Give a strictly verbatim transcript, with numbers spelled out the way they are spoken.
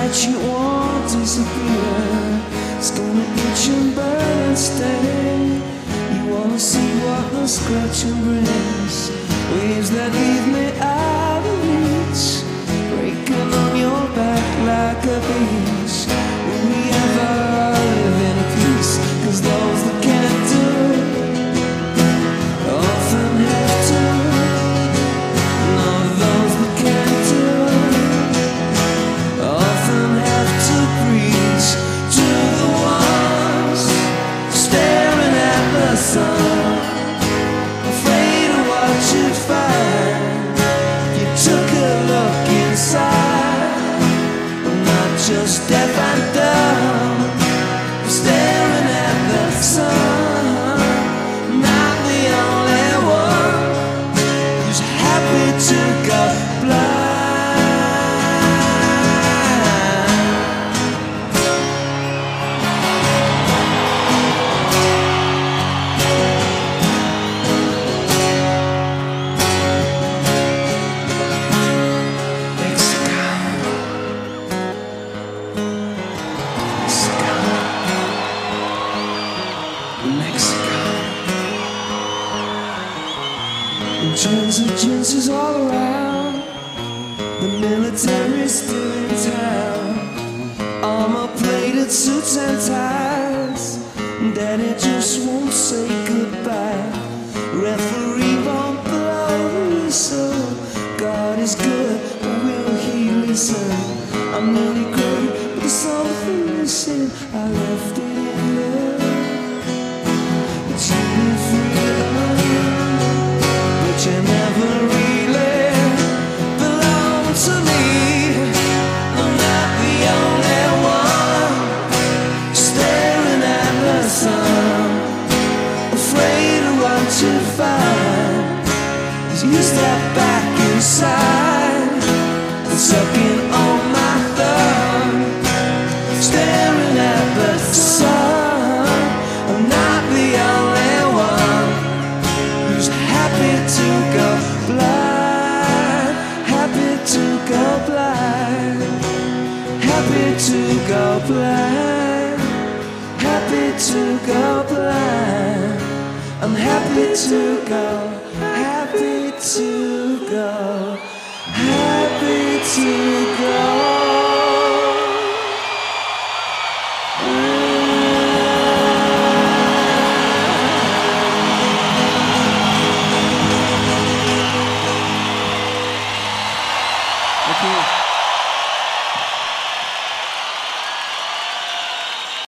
that you won't disappear. It's gonna itch and burn and stay. You wanna see what the scratching brings, waves that leave me out of reach, breaking on your back like a beach. Will we ever live in peace? 'Cause those that can't do often have to. No, those that can't do often have to preach to the ones staring at the sun, afraid of what you'd find. You took a look inside, not just deaf and dumb, staring at the sun. Not the only one who's happy to go blind. Mexico. Gins and gins all around. The military's still in town. Armor plated suits and ties. Daddy just won't say goodbye. Referee won't blow the whistle. God is good, but will he listen? I'm really great, but there's something missing. I left it in there. But you never really belong to me. I'm not the only one staring at the sun, afraid of what you find as you step back inside and sucking on my thumb, staring at the sun. I'm not the only one who's happy to go blind, happy to go blind, happy to go blind, happy to go blind. I'm happy to go, happy to go, happy to